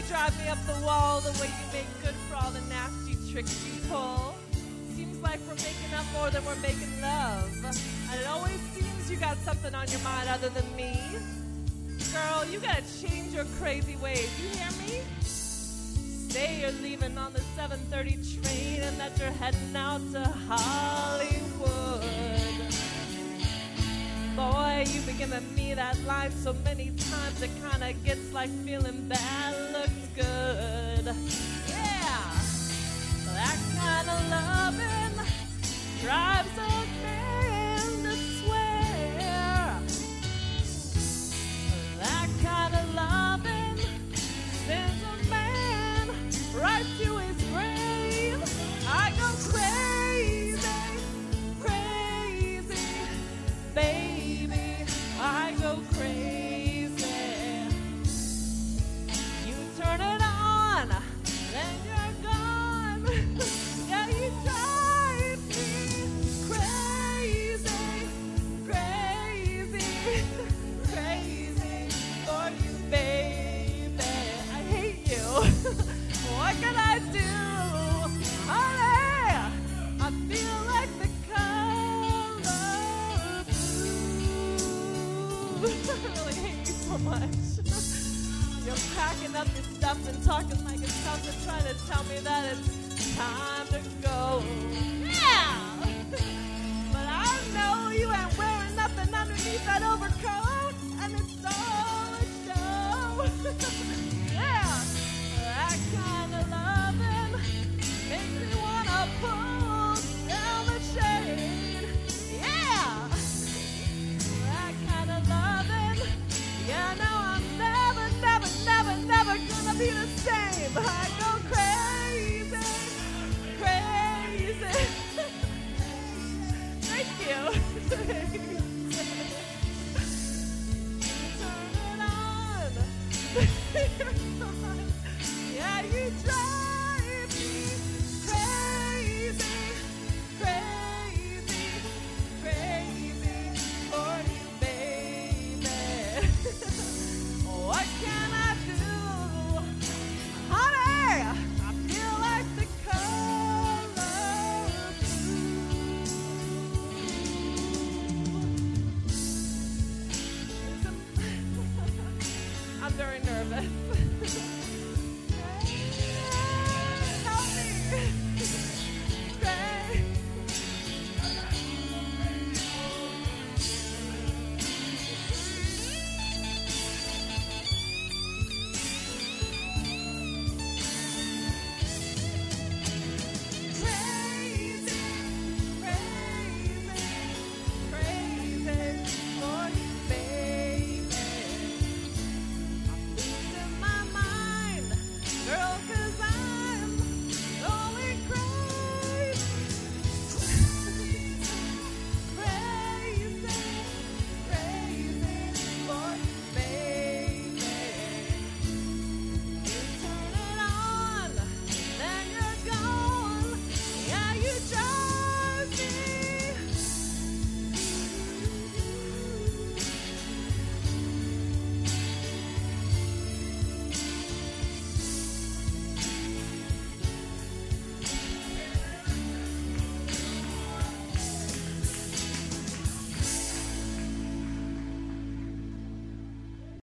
drive me up the wall, the way you make good for all the nasty tricks you pull. Seems like we're making up more than we're making love. And it always seems you got something on your mind other than me. Girl, you gotta change your crazy ways, you hear me? Say you're leaving on the 7:30 train and that you're heading out to Hollywood. Boy, you've been giving me that line so many times it kinda gets like feeling bad looks good. Yeah, that kind of loving drives a man to swear. That kind of loving sends a man right to his grave. I go crazy, crazy, baby, I go crazy. You turn it on, then you're gone. Yeah, you drive me crazy, crazy, crazy for you, baby. I hate you. What can I do? Honey, I feel like the color blue. I really hate you so much. You're packing up your stuff and talking like it's something, trying to tell me that it's time to go. Yeah! But I know you ain't wearing nothing underneath that overcoat, and it's all a show. Yeah! That kind of loving makes me wanna pull down the shade. Yeah! That kind of loving, yeah, no, I'm never, never, never, never gonna be the same.